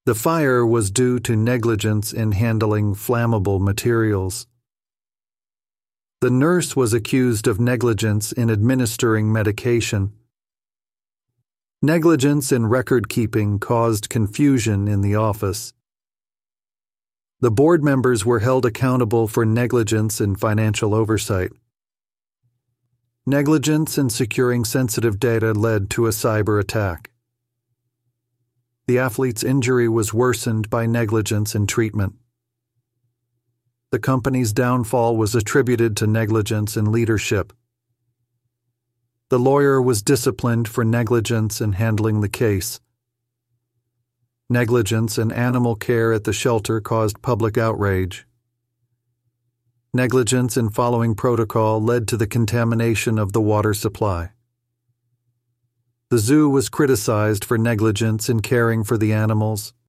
The fire was due to negligence in handling flammable materials. The nurse was accused of negligence in administering medication. Negligence in record-keeping caused confusion in the office. The board members were held accountable for negligence in financial oversight. Negligence in securing sensitive data led to a cyber attack. The athlete's injury was worsened by negligence in treatment. The company's downfall was attributed to negligence in leadership. The lawyer was disciplined for negligence in handling the case. Negligence in animal care at the shelter caused public outrage. Negligence in following protocol led to the contamination of the water supply. The zoo was criticized for negligence in caring for the animals